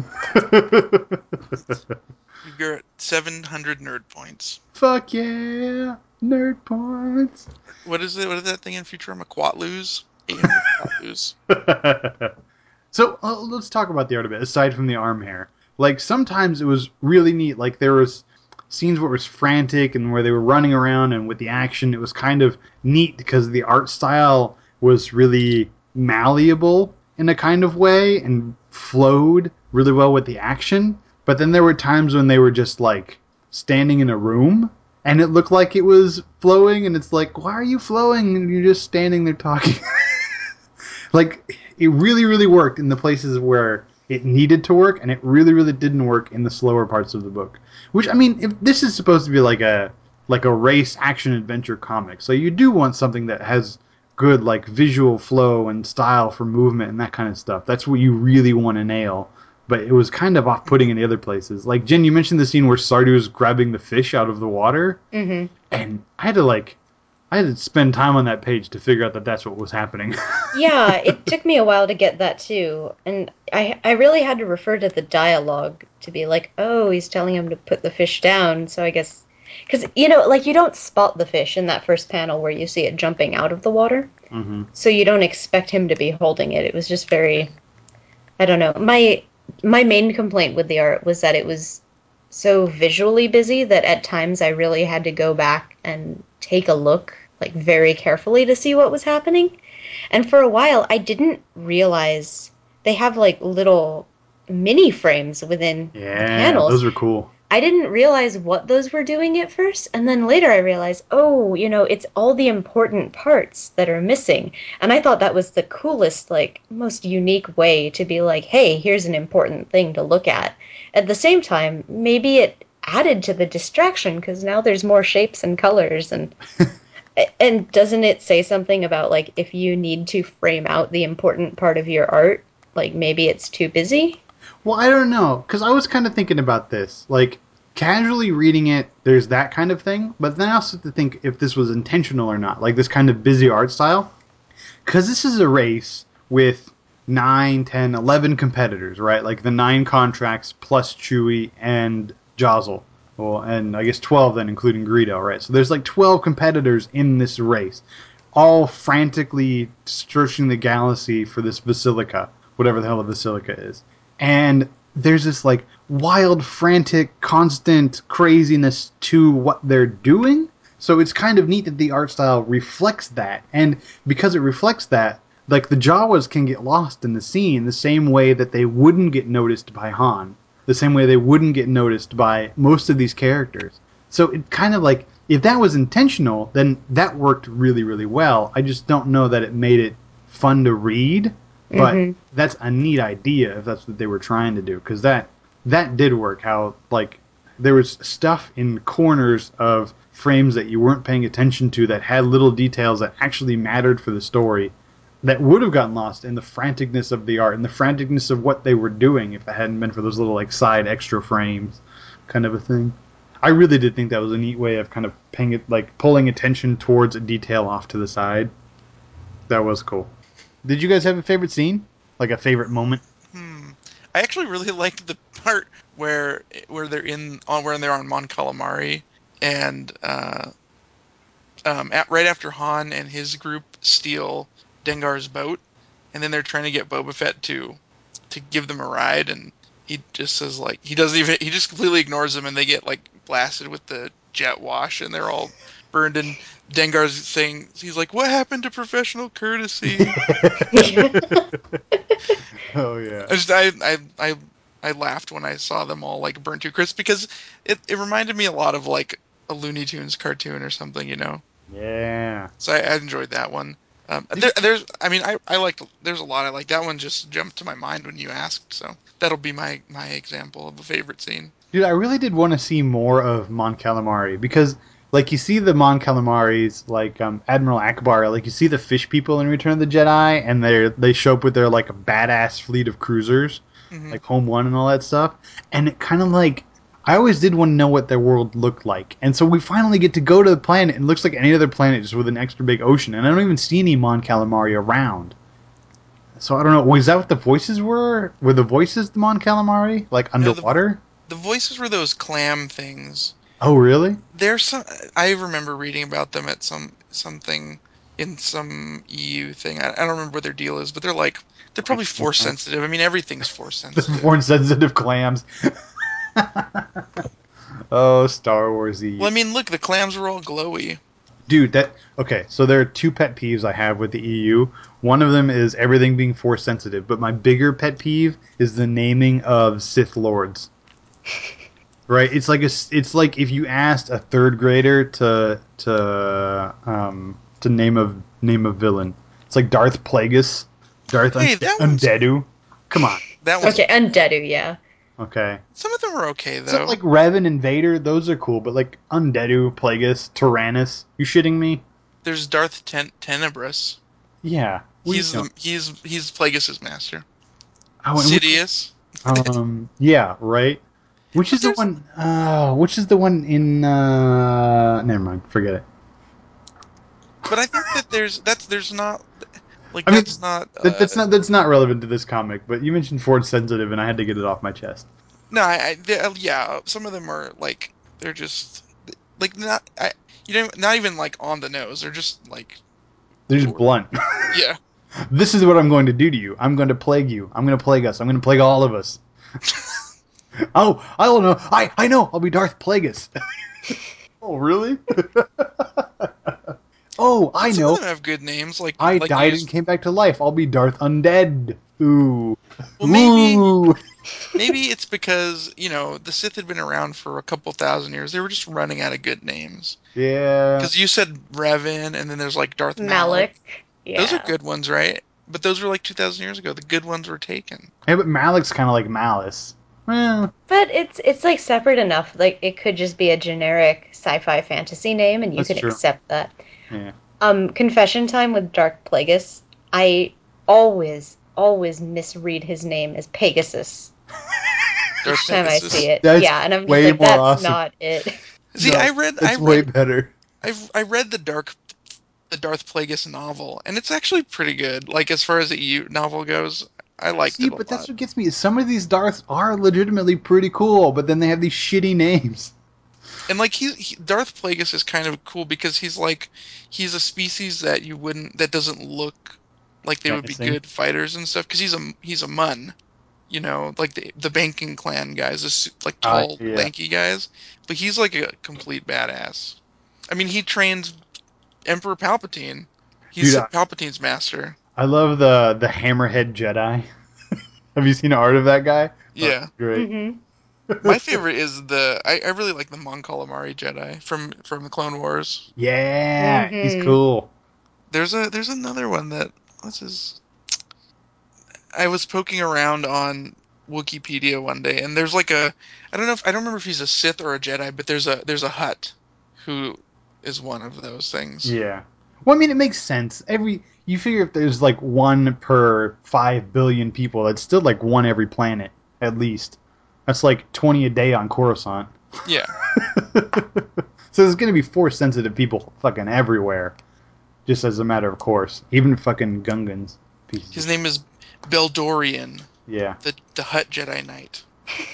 You're at seven hundred nerd points. Fuck yeah. Nerd points. What is it? What is that thing in Futurama? Quatloos? eight hundred Quatloos. So uh, let's talk about the art a bit. Aside from the arm hair, Like sometimes it was really neat. Like there was scenes where it was frantic and where they were running around, and with the action, it was kind of neat because the art style was really malleable in a kind of way and flowed really well with the action. But then there were times when they were just like standing in a room and it looked like it was flowing, and it's like, why are you flowing and you're just standing there talking? Like, it really, really worked in the places where it needed to work, and it really, really didn't work in the slower parts of the book. Which, I mean, if this is supposed to be like a like a race action adventure comic, so you do want something that has good like visual flow and style for movement and that kind of stuff. That's what you really want to nail. But it was kind of off-putting in the other places. Like, Jen, you mentioned the scene where Sardu is grabbing the fish out of the water. Mm-hmm. And I had to, like, I had to spend time on that page to figure out that that's what was happening. Yeah, it took me a while to get that, too. And I, I really had to refer to the dialogue to be like, oh, he's telling him to put the fish down. So I guess... Because, you know, like, you don't spot the fish in that first panel where you see it jumping out of the water. Mm-hmm. So you don't expect him to be holding it. It was just very... I don't know. My... My main complaint with the art was that it was so visually busy that at times I really had to go back and take a look, like, very carefully to see what was happening. And for a while, I didn't realize they have, like, little mini frames within Yeah, panels. those are cool. I didn't realize what those were doing at first, and then later I realized, oh, you know, it's all the important parts that are missing. And I thought that was the coolest, like, most unique way to be like, hey, here's an important thing to look at. At the same time, maybe it added to the distraction, because now there's more shapes and colors, and and doesn't it say something about, like, if you need to frame out the important part of your art, like, maybe it's too busy? Well, I don't know, because I was kind of thinking about this. Like, casually reading it, there's that kind of thing, but then I also have to think if this was intentional or not, like this kind of busy art style. Because this is a race with nine, ten, eleven competitors, right? Like the nine contracts plus Chewie and Jostle. Well, and I guess twelve then, including Greedo, right? So there's like twelve competitors in this race, all frantically searching the galaxy for this Basilica, whatever the hell a Basilica is. And there's this like wild, frantic, constant craziness to what they're doing. So it's kind of neat that the art style reflects that. And because it reflects that, like the Jawas can get lost in the scene the same way that they wouldn't get noticed by Han. The same way they wouldn't get noticed by most of these characters. So it kind of like, if that was intentional, then that worked really, really well. I just don't know that it made it fun to read. But mm-hmm. That's a neat idea if that's what they were trying to do, because that that did work. How like there was stuff in corners of frames that you weren't paying attention to that had little details that actually mattered for the story that would have gotten lost in the franticness of the art and the franticness of what they were doing if it hadn't been for those little like side extra frames, kind of a thing. I really did think that was a neat way of kind of paying it, like pulling attention towards a detail off to the side. That was cool. Did you guys have a favorite scene? Like a favorite moment? Hmm. I actually really liked the part where where they're in on where they're on Mon Calamari, and uh, um, at, right after Han and his group steal Dengar's boat, and then they're trying to get Boba Fett to to give them a ride, and he just says like he doesn't even he just completely ignores them, and they get like blasted with the jet wash, and they're all burned. And Dengar's saying, he's like, "What happened to professional courtesy?" Oh yeah. I just I, I I I laughed when I saw them all like burnt to crisp, because it, it reminded me a lot of like a Looney Tunes cartoon or something, you know. Yeah. So I, I enjoyed that one. Um, there, there's I mean I I liked there's a lot I like. That one just jumped to my mind when you asked, so that'll be my my example of a favorite scene. Dude, I really did want to see more of Mon Calamari, because like you see the Mon Calamaris, like um, Admiral Akbar, like you see the fish people in Return of the Jedi, and they they show up with their like a badass fleet of cruisers, mm-hmm. like Home One and all that stuff, and it kind of like I always did want to know what their world looked like, and so we finally get to go to the planet, and it looks like any other planet just with an extra big ocean, and I don't even see any Mon Calamari around. So I don't know. Was that what the voices were? Were the voices the Mon Calamari, like underwater? No, the, the voices were those clam things. Oh, really? There's some. I remember reading about them at some something in some E U thing. I, I don't remember what their deal is, but they're like They're probably force sensitive. I mean, everything's force The sensitive. force sensitive clams. Oh, Star Warsy. Well, I mean, look, the clams are all glowy. Dude, that okay. So there are two pet peeves I have with the E U. One of them is everything being force sensitive, but my bigger pet peeve is the naming of Sith Lords. Right? It's like a, it's like if you asked a third grader to to um to name a name a villain. It's like Darth Plagueis, Darth Hey, Un- that one's- Undeadu. Come on. That was Okay, Undeadu, yeah. Okay. Some of them are okay So though. like Revan and Vader, those are cool, but like Undeadu, Plagueis, Tyrannus, you shitting me? There's Darth Ten- Tenebrous. Yeah. we He's know. the he's he's Plagueis' master. Oh, and which- Sidious. Um. Yeah. Right. Which But is the there's- one? Uh, which is the one in? Uh, never mind. Forget it. But I think that there's that's there's not like I mean, that's not uh, That, that's not that's not relevant to this comic. But you mentioned Ford sensitive, and I had to get it off my chest. no I, I they- uh, yeah some of them are like they're just like not I you know not even like on the nose. They're just like They're just blunt. yeah. This is what I'm going to do to you. I'm going to plague you. I'm going to plague us. I'm going to plague all of us. Oh, I don't know. I I know. I'll be Darth Plagueis. Oh, really? Oh, I Some know. of them have good names like I like died you and came back to life. I'll be Darth Undead. Ooh. Well, maybe- Ooh. Maybe it's because, you know, the Sith had been around for a couple thousand years. They were just running out of good names. Yeah. Because you said Revan, and then there's like Darth Malak. Malik. Yeah. Those are good ones, right? But those were like two thousand years ago. The good ones were taken. Yeah, but Malik's kind of like Malice. Well, But it's it's like separate enough. Like it could just be a generic sci-fi fantasy name, and you That's can true. accept that. yeah. Um, confession time with Dark Plagueis. I always, always misread his name as Pegasus Darth each time I Pegasus. see it. That's yeah, and I'm just way like, more that's awesome. not it. See, No, I read, I That's way read, better. I've, I read the Dark, the Darth Plagueis novel, and it's actually pretty good. Like as far as the E U novel goes, I liked See, it a but lot. that's what gets me. Some of these Darths are legitimately pretty cool, but then they have these shitty names. And like he, he Darth Plagueis is kind of cool because he's like he's a species that you wouldn't that doesn't look like they would be Menacing. good fighters and stuff because he's a he's a mun, you know, like the the banking clan guys, this like Ah, tall yeah. lanky guys, but he's like a complete badass. I mean, he trains Emperor Palpatine. He's Dude, I- Palpatine's master. I love the the Hammerhead Jedi. Have you seen art of that guy? Yeah. Oh, great. hmm My favorite is the I, I really like the Mon Calamari Jedi from from the Clone Wars. Yeah, he's Mhm. cool. There's a there's another one that what's his I was poking around on Wikipedia one day, and there's like a I don't know if I don't remember if he's a Sith or a Jedi, but there's a there's a Hutt who is one of those things. Yeah. Well, I mean, it makes sense. Every you figure if there's like one per five billion people, that's still like one every planet at least. That's like twenty a day on Coruscant. Yeah, So there's gonna be force sensitive people fucking everywhere, just as a matter of course. Even fucking Gungans. Pieces. his of- name is Beldorian, Yeah. the the Hutt Jedi Knight.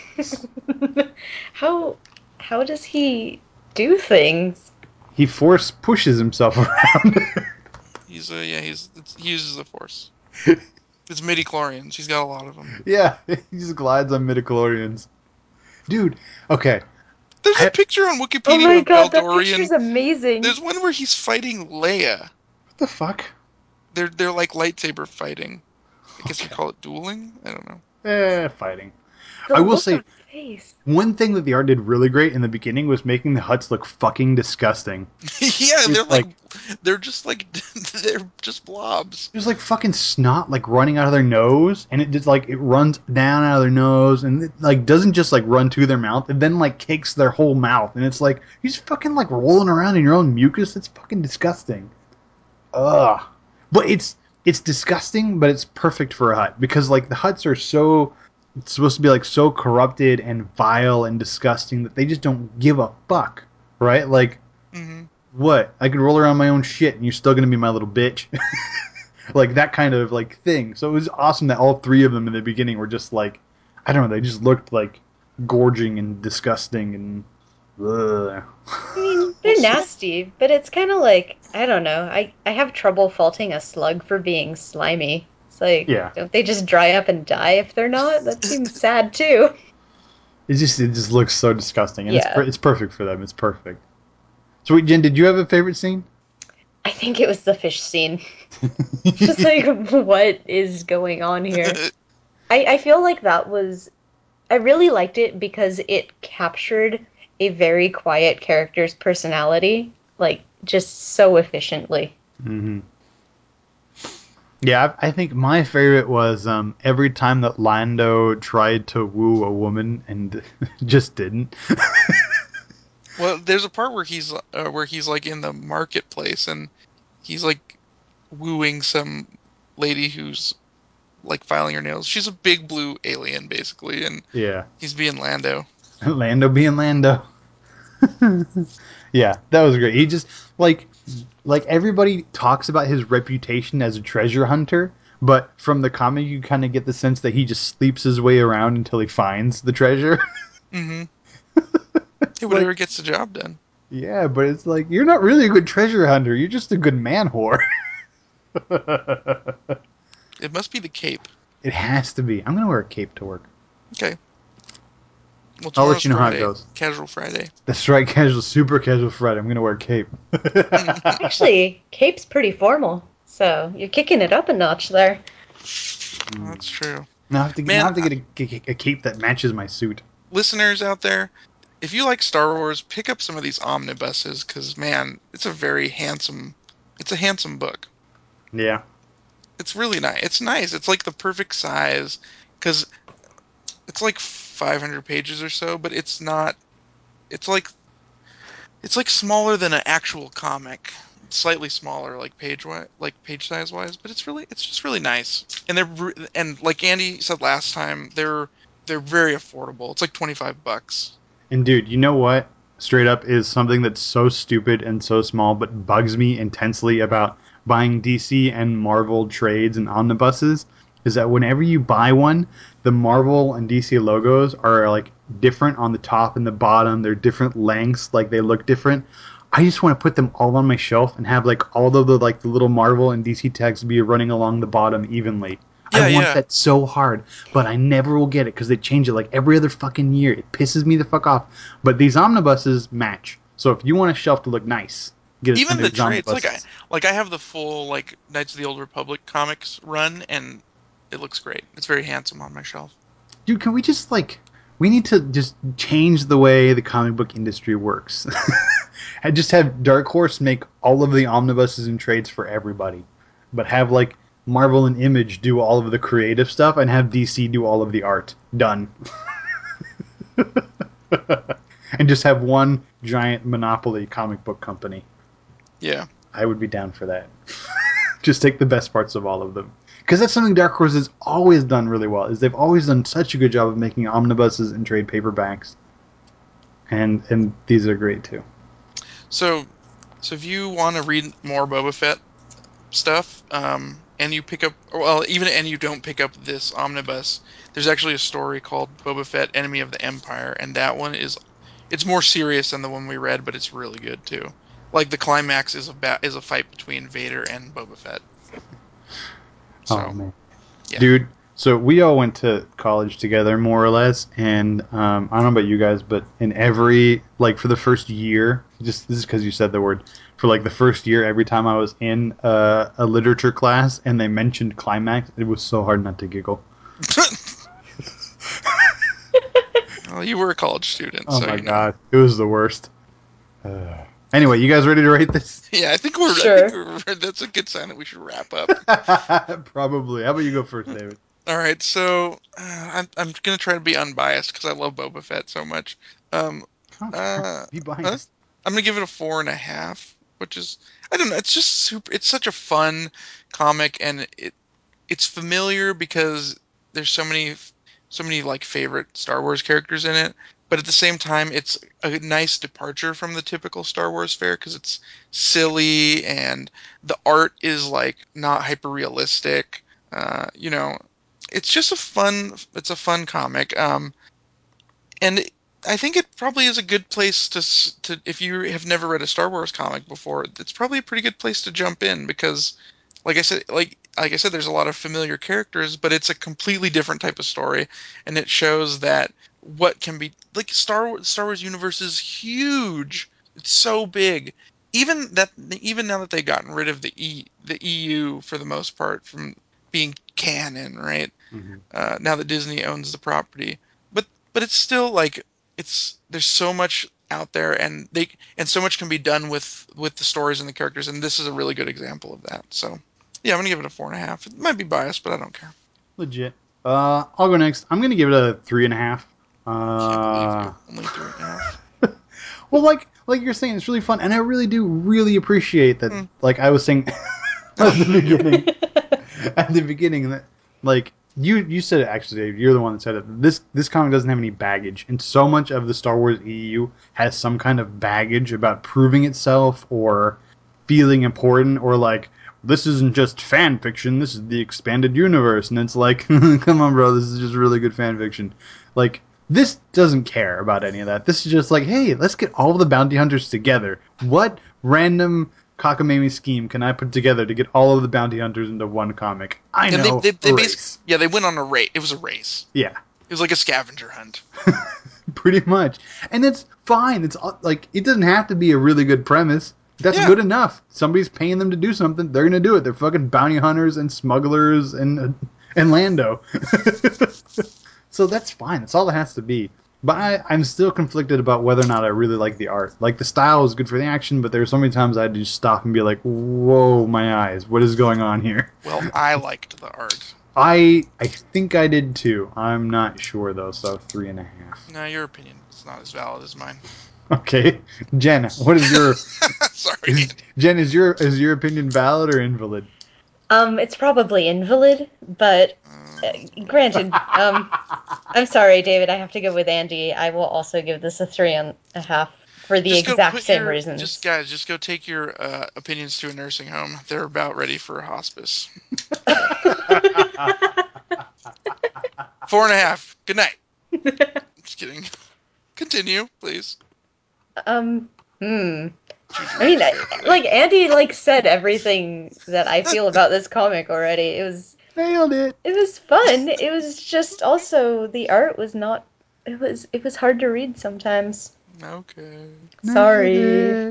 how how does he do things? He force pushes himself around. He's a yeah he's it's, he uses the Force. It's midi chlorians. He's got a lot of them. Yeah, he just glides on midichlorians. Dude, okay. There's I- a picture on Oh Wikipedia my of god, that Beldorian. picture's amazing. There's one where he's fighting Leia. What the fuck? They're they're like lightsaber fighting. I guess you Okay. call it dueling. I don't know. Eh, fighting. The I will look say- on his face. One thing that the art did really great in the beginning was making the huts look fucking disgusting. Yeah, they're It's like, they're just like they're just blobs. There's like fucking snot like running out of their nose, and it just like it runs down out of their nose, and it like doesn't just like run to their mouth, it then like cakes their whole mouth, and it's like you're just fucking like rolling around in your own mucus. It's fucking disgusting. Ugh. But it's it's disgusting, but it's perfect for a hut because like the huts are so it's supposed to be like so corrupted and vile and disgusting that they just don't give a fuck, right? Like hmm what? I could roll around my own shit and you're still gonna be my little bitch. Like that kind of like thing. So it was awesome that all three of them in the beginning were just like I don't know, they just looked like gorging and disgusting and ugh. I mean, they're nasty, but it's kind of like I don't know. I I have trouble faulting a slug for being slimy. It's like, Yeah. don't they just dry up and die if they're not? That seems sad too. It just it just looks so disgusting, and it's Yeah. per- it's perfect for them. It's perfect. So, wait, Jen, did you have a favorite scene? I think it was the fish scene. Just like, what is going on here? I, I feel like that was. I really liked it because it captured a very quiet character's personality, like, just so efficiently. hmm Yeah, I, I think my favorite was um, every time that Lando tried to woo a woman and just didn't. Well, there's a part where he's uh, where he's like in the marketplace and he's like wooing some lady who's like filing her nails. She's a big blue alien basically, and Yeah, he's being Lando. Lando being Lando. Yeah, that was great. He just like like everybody talks about his reputation as a treasure hunter, but from the comic you kind of get the sense that he just sleeps his way around until he finds the treasure. Mm-hmm. It's Hey, like, whatever gets the job done. yeah, but it's like you're not really a good treasure hunter. You're just a good man whore. It must be the cape. It has to be. I'm gonna wear a cape to work. Okay. Well, I'll let tomorrow's you know how it Friday. goes. Casual Friday. That's right, casual, super casual Friday. I'm gonna wear a cape. Actually, Cape's pretty formal, so you're kicking it up a notch there. Oh, that's true. Now I have to, now I Man, have to get a, get a cape that matches my suit. listeners out there, if you like Star Wars, pick up some of these omnibuses because man, it's a very handsome. It's a handsome book. Yeah. It's really nice. It's nice. It's like the perfect size because it's like five hundred pages or so, but it's not. It's like it's like smaller than an actual comic. Slightly smaller, like page wise, like page size wise, but it's really it's just really nice. And they're and like Andy said last time, they're they're very affordable. It's like twenty five bucks. And dude, you know what? Straight up is something that's so stupid and so small, but bugs me intensely about buying D C and Marvel trades and omnibuses. Is that whenever you buy one, the Marvel and D C logos are like different on the top and the bottom. They're different lengths, like they look different. I just want to put them all on my shelf and have like all of the like the little Marvel and D C text be running along the bottom evenly. I Yeah, want yeah. that so hard, but I never will get it because they change it like every other fucking year. It pisses me the fuck off. But these omnibuses match. So if you want a shelf to look nice, get Even one of the these trades, like I omnibuses. like I have the full like Knights of the Old Republic comics run, and it looks great. It's very handsome on my shelf. Dude, can we just like we need to just change the way the comic book industry works. And just have Dark Horse make all of the omnibuses and trades for everybody. But have like Marvel and Image do all of the creative stuff and have D C do all of the art. Done. And just have one giant monopoly comic book company. Yeah. I would be down for that. Just take the best parts of all of them. Because that's something Dark Horse has always done really well. Is they've always done such a good job of making omnibuses and trade paperbacks. And and these are great too. So, so if you want to read more Boba Fett stuff, um, and you pick up, well, even and you don't pick up this omnibus, there's actually a story called Boba Fett: Enemy of the Empire, and that one is, it's more serious than the one we read, but it's really good too. Like the climax is a ba- is a fight between Vader and Boba Fett. Oh So, man. yeah. Dude, so we all went to college together, more or less, and um, I don't know about you guys, but in every like for the first year, just this is because you said the word. For like the first year, every time I was in uh, a literature class and they mentioned climax, it was so hard not to giggle. Well, you were a college student, Oh so my you know. god, it was the worst. Uh, anyway, you guys ready to rate this? Yeah, I think we're. I Sure. think we're, that's a good sign that we should wrap up. Probably. How about you go first, David? All right, so uh, I'm I'm gonna try to be unbiased because I love Boba Fett so much. Um, Okay, uh, be uh, biased. I'm gonna give it a four and a half, which is I don't know. It's just super. It's such a fun comic, and it it's familiar because there's so many so many like favorite Star Wars characters in it. But at the same time, it's a nice departure from the typical Star Wars fare because it's silly and the art is like not hyper realistic. Uh, you know, it's just a fun. It's a fun comic. Um, and I think it probably is a good place to to if you have never read a Star Wars comic before, it's probably a pretty good place to jump in because, like I said, like like I said, there's a lot of familiar characters, but it's a completely different type of story, and it shows that what can be like Star Wars. Star Wars universe is huge. It's so big. Even that, even now that they've gotten rid of the E, the E U for the most part from being canon, right? Mhm. Uh, now that Disney owns the property, but but it's still like it's there's so much out there, and they and so much can be done with with the stories and the characters, and this is a really good example of that. So yeah, I'm gonna give it a four and a half. It might be biased, but I don't care. Legit. Uh, I'll go next. I'm gonna give it a three and a half. Can't believe Uh, you only three and a half. well, like like you're saying, it's really fun, and I really do really appreciate that. Hmm. Like I was saying at the beginning, at the beginning that like you you said it actually, Dave. You're the one that said it. This this comic doesn't have any baggage, and so much of the Star Wars E U has some kind of baggage about proving itself or feeling important, or like this isn't just fan fiction. This is the expanded universe, and it's like, come on, bro, this is just really good fan fiction. Like this doesn't care about any of that. This is just like, hey, let's get all the bounty hunters together. What random cockamamie scheme can I put together to get all of the bounty hunters into one comic? I And know, they they, they a basically race. yeah they went on a race. It was a race. Yeah, It was like a scavenger hunt. pretty much. And it's fine. It's uh, like it doesn't have to be a really good premise. That's Yeah. good enough. Somebody's paying them to do something. They're gonna do it. They're fucking bounty hunters and smugglers and and Lando. So that's fine. That's all it has to be. But I, I'm still conflicted about whether or not I really like the art. Like the style is good for the action, but there are so many times I had to just stop and be like, "Whoa, my eyes! What is going on here?" Well, I liked the art. I I think I did too. I'm not sure though. So three and a half. No, your opinion is not as valid as mine. Okay, Jen, what is your Sorry. is, Jen? Is your is your opinion valid or invalid? Um, it's probably invalid, but uh, granted, um, I'm sorry, David. I have to go with Andy. I will also give this a three and a half for the Just go exact put same your reasons. just guys. Just go take your uh, opinions to a nursing home. They're about ready for a hospice. Four and a half. Good night. Just kidding. Continue, please. um, hmm. Choose your I mean, words I- carefully. like Andy, like said everything that I feel about this comic already. It was, Nailed it. it was fun. It was just also the art was not. It was, it was hard to read sometimes. Okay. Sorry,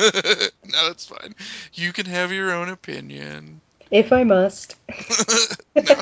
No, that's fine. You can have your own opinion. if I must. No.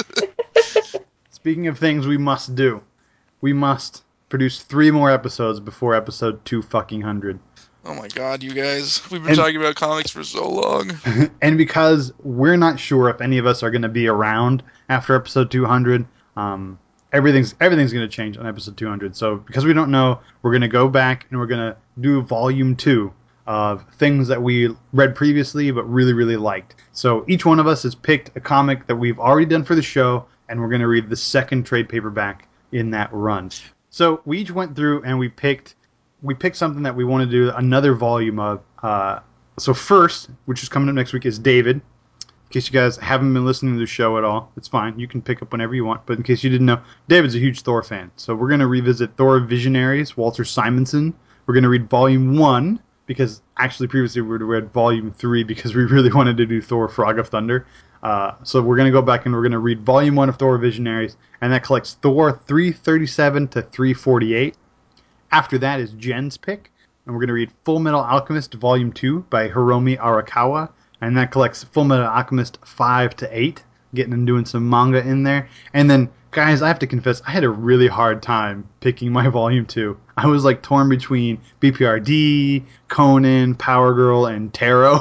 Speaking of things we must do, we must produce three more episodes before episode two fucking hundred. Oh my god, you guys. We've been And- talking about comics for so long. And because we're not sure if any of us are going to be around after episode two hundred, um, everything's everything's going to change on episode two hundred. So because we don't know, we're going to go back and we're going to do volume two of things that we read previously but really really liked. So each one of us has picked a comic that we've already done for the show, and we're going to read the second trade paperback in that run. So we each went through and we picked we picked something that we want to do another volume of. Uh, so first, which is coming up next week, is David. In case you guys haven't been listening to the show at all, it's fine. You can pick up whenever you want. But in case you didn't know, David's a huge Thor fan. So we're going to revisit Thor Visionaries, Walter Simonson. We're going to read Volume one, because actually previously we would have read Volume three because we really wanted to do Thor Frog of Thunder. Uh, so we're going to go back and we're going to read Volume one of Thor Visionaries, and that collects Thor three thirty-seven to three forty-eight. After that is Jen's pick, and we're going to read Full Metal Alchemist Volume two by Hiromi Arakawa, and that collects Full Metal Alchemist five to eight, getting and doing some manga in there. And then, guys, I have to confess, I had a really hard time picking my Volume two. I was like torn between B P R D, Conan, Power Girl, and Tarot.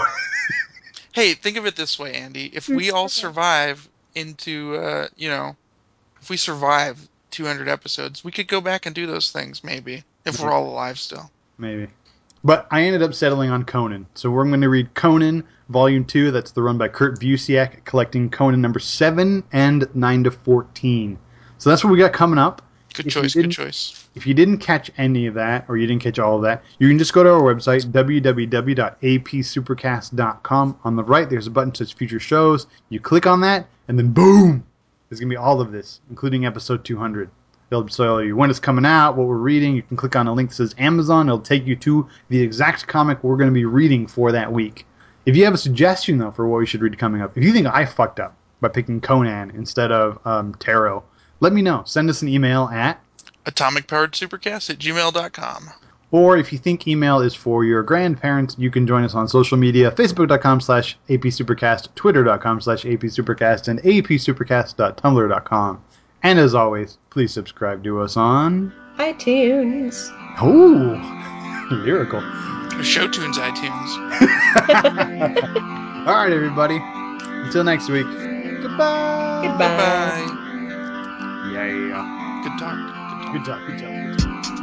Hey, think of it this way, Andy. If we all survive into, uh, you know, if we survive two hundred episodes, we could go back and do those things, maybe, if we're all alive still. Maybe. But I ended up settling on Conan. So we're going to read Conan, Volume two. That's the run by Kurt Busiek, collecting Conan number seven and nine to fourteen. So that's what we got coming up. Good If you choice, good didn't- choice. If you didn't catch any of that, or you didn't catch all of that, you can just go to our website, w w w dot a p supercast dot com. On the right, there's a button that says Future Shows. You click on that, and then boom! There's going to be all of this, including episode two hundred. They'll tell you when it's coming out, what we're reading. You can click on a link that says Amazon. It'll take you to the exact comic we're going to be reading for that week. If you have a suggestion, though, for what we should read coming up, if you think I fucked up by picking Conan instead of um, Tarot, let me know. Send us an email at atomic powered supercast at gmail dot com. Or if you think email is for your grandparents, you can join us on social media, facebook.com slash apsupercast, twitter.com slash apsupercast, and apsupercast dot tumblr dot com. And as always, please subscribe to us on... iTunes. Oh, lyrical. Show Tunes iTunes. All right, everybody. Until next week. Goodbye. Goodbye. Bye. Yeah. Good talk. Good talk. Good job. Good job. Good job.